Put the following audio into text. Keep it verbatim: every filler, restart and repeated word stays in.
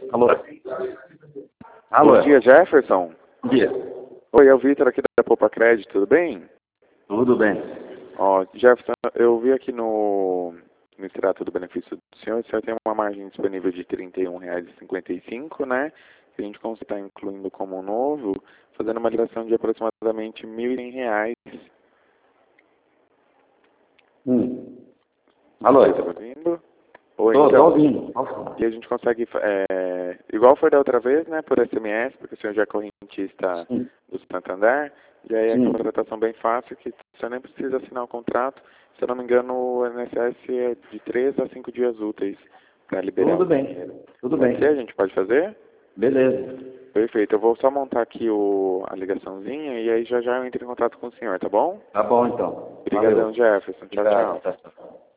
Alô? Alô? Bom dia, Jefferson. Bom dia. Oi, é o Vitor aqui da Poupa Crédito, tudo bem? Tudo bem. Ó, Jefferson, eu vi aqui no, no extrato do benefício do senhor, o senhor tem uma margem disponível de trinta e um reais e cinquenta e cinco centavos, né? Que a gente consegue estar incluindo como novo, fazendo uma ligação de aproximadamente mil e cem reais. Hum. Alô? Você está me ouvindo? Oi, Tô, tô então. ouvindo. E a gente consegue, é, igual foi da outra vez, né, por S M S, porque o senhor já é correntista Sim. do Santander, e aí é Sim. aquela tratação bem fácil, que você nem precisa assinar o contrato. Se eu não me engano, o I N S S é de três a cinco dias úteis para liberar Tudo o bem. dinheiro. Tudo Pode bem. ser? A gente pode fazer? Beleza. Perfeito. Eu vou só montar aqui o, a ligaçãozinha e aí já já eu entro em contato com o senhor, tá bom? Tá bom, então. Obrigadão, Valeu. Jefferson. Tchau, Obrigado. tchau. Tchau, tchau.